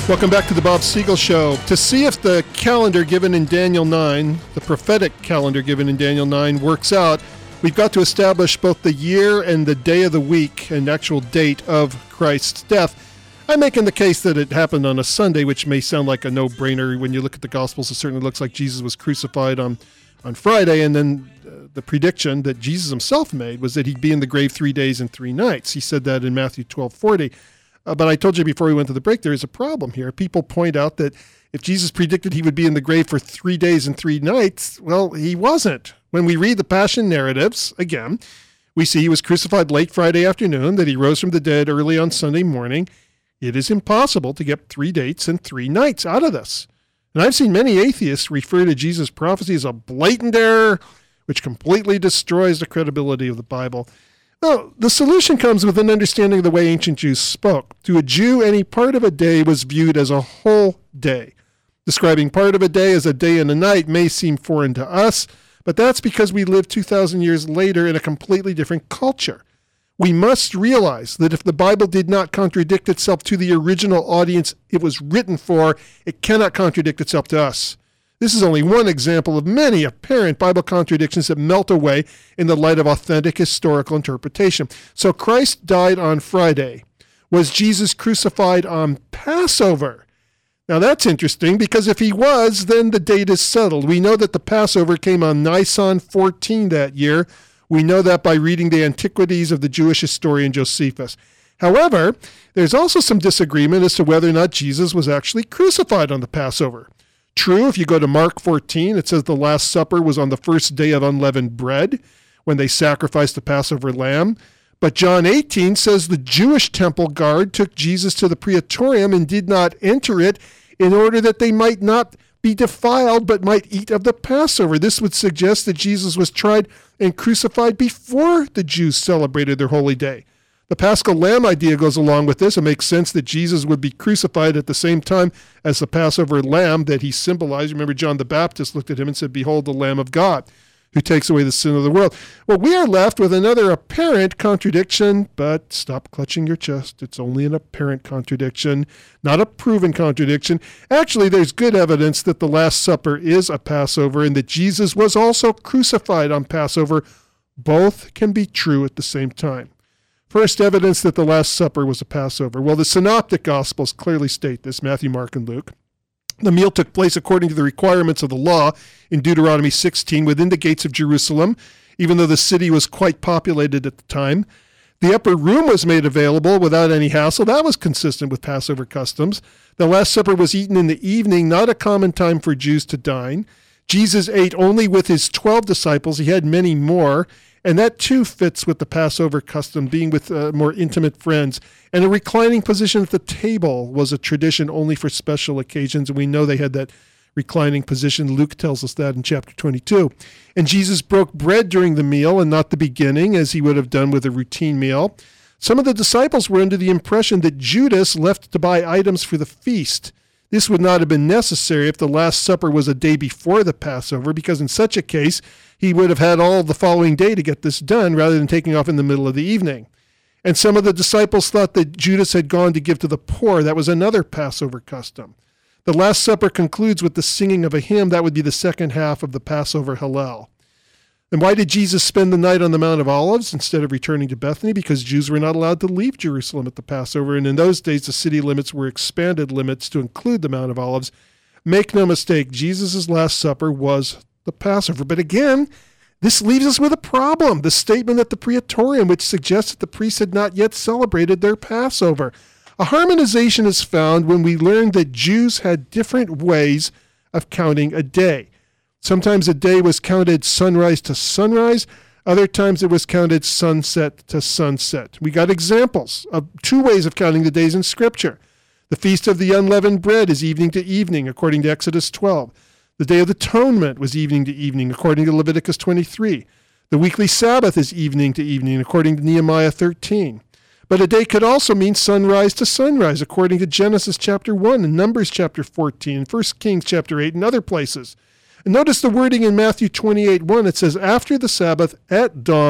Welcome back to the Bob Siegel Show. To see if the calendar given in Daniel nine, the prophetic calendar given in Daniel nine, works out, we've got to establish both the year and the day of the week and actual date of Christ's death. I'm making the case that it happened on a Sunday, which may sound like a no-brainer. When you look at the Gospels, it certainly looks like Jesus was crucified on, on Friday, and then uh, the prediction that Jesus himself made was that he'd be in the grave three days and three nights. He said that in Matthew twelve forty. Uh, but I told you before we went to the break, there is a problem here. People point out that if Jesus predicted he would be in the grave for three days and three nights, well, he wasn't. When we read the Passion narratives, again, we see he was crucified late Friday afternoon, that he rose from the dead early on Sunday morning. It is impossible to get three dates and three nights out of this. And I've seen many atheists refer to Jesus' prophecy as a blatant error, which completely destroys the credibility of the Bible. Now, the solution comes with an understanding of the way ancient Jews spoke. To a Jew, any part of a day was viewed as a whole day. Describing part of a day as a day and a night may seem foreign to us, but that's because we live two thousand years later in a completely different culture. We must realize that if the Bible did not contradict itself to the original audience it was written for, it cannot contradict itself to us. This is only one example of many apparent Bible contradictions that melt away in the light of authentic historical interpretation. So Christ died on Friday. Was Jesus crucified on Passover? Now that's interesting, because if he was, then the date is settled. We know that the Passover came on Nisan fourteen that year. We know that by reading the Antiquities of the Jewish historian Josephus. However, there's also some disagreement as to whether or not Jesus was actually crucified on the Passover. True, if you go to Mark fourteen, it says the Last Supper was on the first day of unleavened bread, when they sacrificed the Passover lamb. But John eighteen says the Jewish temple guard took Jesus to the Praetorium and did not enter it in order that they might not be defiled, but might eat of the Passover. This would suggest that Jesus was tried and crucified before the Jews celebrated their holy day. The Paschal Lamb idea goes along with this. It makes sense that Jesus would be crucified at the same time as the Passover lamb that he symbolized. Remember, John the Baptist looked at him and said, "Behold the Lamb of God, who takes away the sin of the world." Well, we are left with another apparent contradiction, but stop clutching your chest. It's only an apparent contradiction, not a proven contradiction. Actually, there's good evidence that the Last Supper is a Passover and that Jesus was also crucified on Passover. Both can be true at the same time. First, evidence that the Last Supper was a Passover. Well, the Synoptic Gospels clearly state this, Matthew, Mark, and Luke. The meal took place according to the requirements of the law in Deuteronomy sixteen within the gates of Jerusalem, even though the city was quite populated at the time. The upper room was made available without any hassle. That was consistent with Passover customs. The Last Supper was eaten in the evening, not a common time for Jews to dine. Jesus ate only with his twelve disciples. He had many more. And that too fits with the Passover custom, being with uh, more intimate friends. And a reclining position at the table was a tradition only for special occasions. And we know they had that reclining position. Luke tells us that in chapter twenty-two. And Jesus broke bread during the meal and not the beginning, as he would have done with a routine meal. Some of the disciples were under the impression that Judas left to buy items for the feast. This would not have been necessary if the Last Supper was a day before the Passover, because in such a case, he would have had all the following day to get this done rather than taking off in the middle of the evening. And some of the disciples thought that Judas had gone to give to the poor. That was another Passover custom. The Last Supper concludes with the singing of a hymn. That would be the second half of the Passover Hallel. And why did Jesus spend the night on the Mount of Olives instead of returning to Bethany? Because Jews were not allowed to leave Jerusalem at the Passover, and in those days the city limits were expanded limits to include the Mount of Olives. Make no mistake, Jesus' Last Supper was the Passover. But again, this leaves us with a problem. The statement at the Praetorium, which suggests that the priests had not yet celebrated their Passover. A harmonization is found when we learn that Jews had different ways of counting a day. Sometimes a day was counted sunrise to sunrise. Other times it was counted sunset to sunset. We got examples of two ways of counting the days in Scripture. The Feast of the Unleavened Bread is evening to evening, according to Exodus twelve. The Day of Atonement was evening to evening, according to Leviticus twenty-three. The weekly Sabbath is evening to evening, according to Nehemiah thirteen. But a day could also mean sunrise to sunrise, according to Genesis chapter one and Numbers chapter fourteen, and First Kings chapter eight, and other places. And notice the wording in Matthew twenty-eight one. It says, "After the Sabbath, at dawn,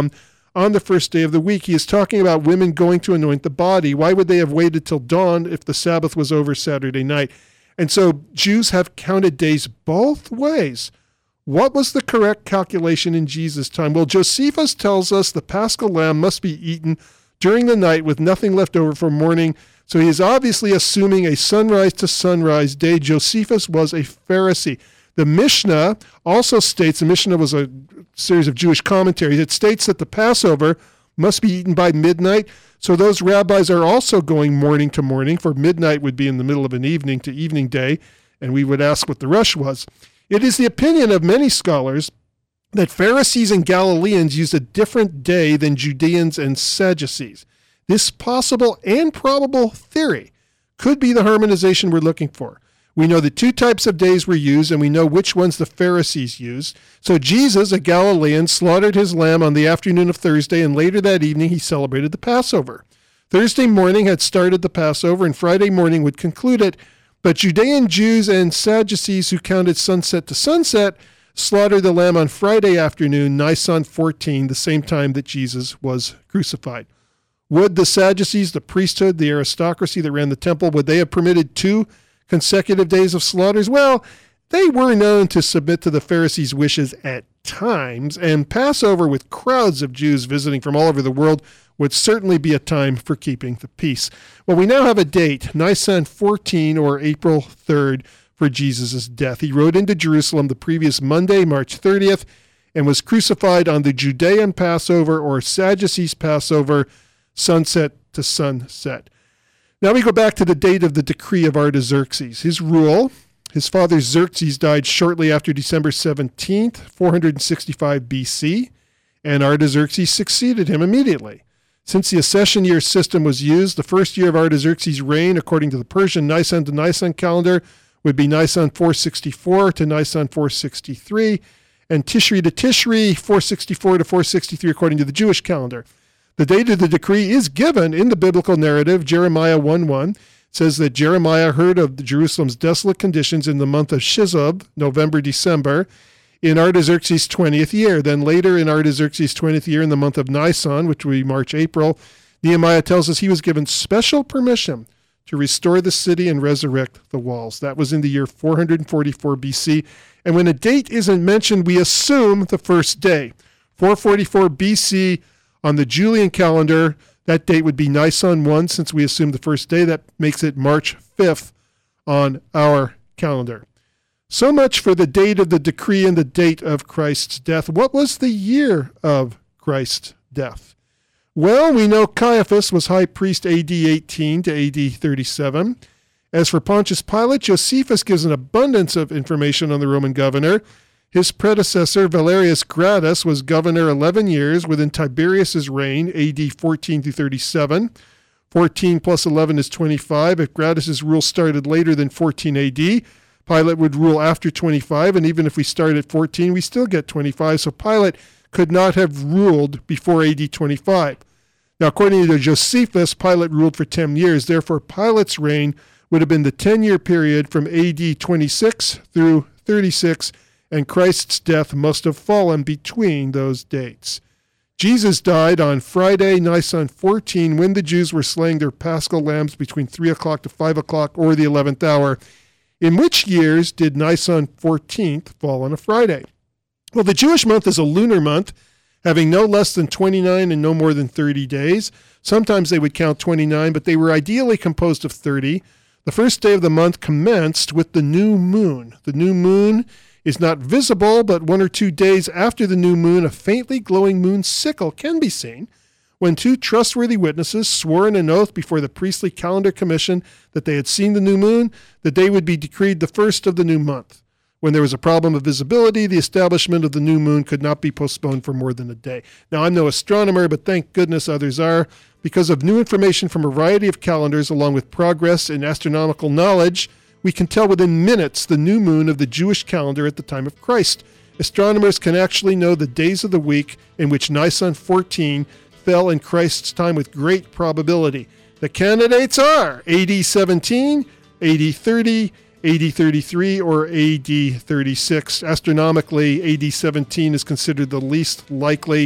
on the first day of the week. He is talking about women going to anoint the body. Why would they have waited till dawn if the Sabbath was over Saturday night? And so Jews have counted days both ways. What was the correct calculation in Jesus' time? Well, Josephus tells us the Paschal lamb must be eaten during the night with nothing left over for morning. So he is obviously assuming a sunrise to sunrise day. Josephus was a Pharisee. The Mishnah also states, the Mishnah was a series of Jewish commentaries, it states that the Passover must be eaten by midnight. So those rabbis are also going morning to morning, for midnight would be in the middle of an evening to evening day, and we would ask what the rush was. It is the opinion of many scholars that Pharisees and Galileans used a different day than Judeans and Sadducees. This possible and probable theory could be the harmonization we're looking for. We know that two types of days were used, and we know which ones the Pharisees used. So Jesus, a Galilean, slaughtered his lamb on the afternoon of Thursday, and later that evening he celebrated the Passover. Thursday morning had started the Passover, and Friday morning would conclude it. But Judean Jews and Sadducees who counted sunset to sunset slaughtered the lamb on Friday afternoon, Nisan fourteen, the same time that Jesus was crucified. Would the Sadducees, the priesthood, the aristocracy that ran the temple, would they have permitted two consecutive days of slaughters? Well, they were known to submit to the Pharisees' wishes at times, and Passover with crowds of Jews visiting from all over the world would certainly be a time for keeping the peace. Well, we now have a date, Nisan fourteen, or April third, for Jesus' death. He rode into Jerusalem the previous Monday, March thirtieth, and was crucified on the Judean Passover, or Sadducees' Passover, sunset to sunset. Now we go back to the date of the decree of Artaxerxes. His rule, his father Xerxes died shortly after December seventeenth, four sixty-five B C, and Artaxerxes succeeded him immediately. Since the accession year system was used, the first year of Artaxerxes' reign, according to the Persian Nisan to Nisan calendar, would be Nisan four sixty-four to Nisan four sixty-three, and Tishri to Tishri, four sixty-four to four sixty-three, according to the Jewish calendar. The date of the decree is given in the biblical narrative. Jeremiah one one says that Jeremiah heard of Jerusalem's desolate conditions in the month of Shislov, November, December, in Artaxerxes' twentieth year. Then later in Artaxerxes' twentieth year, in the month of Nisan, which would be March, April, Nehemiah tells us he was given special permission to restore the city and resurrect the walls. That was in the year four forty-four B C. And when a date isn't mentioned, we assume the first day. four forty-four B C, on the Julian calendar, that date would be Nisan first, since we assume the first day. That makes it March fifth on our calendar. So much for the date of the decree and the date of Christ's death. What was the year of Christ's death? Well, we know Caiaphas was high priest A D eighteen to A D thirty-seven. As for Pontius Pilate, Josephus gives an abundance of information on the Roman governor. His predecessor, Valerius Gratus, was governor eleven years within Tiberius's reign, A D fourteen to thirty-seven. fourteen plus eleven is twenty-five. If Gratus's rule started later than fourteen A D, Pilate would rule after twenty-five, and even if we start at fourteen, we still get twenty-five, so Pilate could not have ruled before A D twenty-five. Now, according to Josephus, Pilate ruled for ten years. Therefore, Pilate's reign would have been the ten-year period from A D twenty-six through thirty-six, and Christ's death must have fallen between those dates. Jesus died on Friday, Nisan fourteen, when the Jews were slaying their paschal lambs between three o'clock to five o'clock, or the eleventh hour. In which years did Nisan fourteenth fall on a Friday? Well, the Jewish month is a lunar month, having no less than twenty-nine and no more than thirty days. Sometimes they would count twenty-nine, but they were ideally composed of thirty. The first day of the month commenced with the new moon. The new moon is not visible, but one or two days after the new moon, a faintly glowing moon sickle can be seen. When two trustworthy witnesses swore an oath before the priestly calendar commission that they had seen the new moon, the day would be decreed the first of the new month. When there was a problem of visibility, the establishment of the new moon could not be postponed for more than a day. Now, I'm no astronomer, but thank goodness others are. Because of new information from a variety of calendars, along with progress in astronomical knowledge, we can tell within minutes the new moon of the Jewish calendar at the time of Christ. Astronomers can actually know the days of the week in which Nisan fourteen fell in Christ's time with great probability. The candidates are A D seventeen, A D thirty, A D thirty-three, or A D thirty-six. Astronomically, A D seventeen is considered the least likely.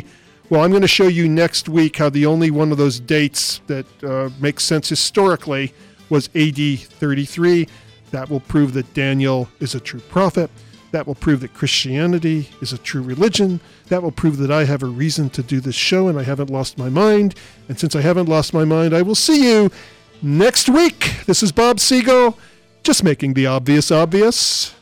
Well, I'm going to show you next week how the only one of those dates that uh, makes sense historically was A D thirty-three. That will prove that Daniel is a true prophet. That will prove that Christianity is a true religion. That will prove that I have a reason to do this show and I haven't lost my mind. And since I haven't lost my mind, I will see you next week. This is Bob Siegel, just making the obvious obvious.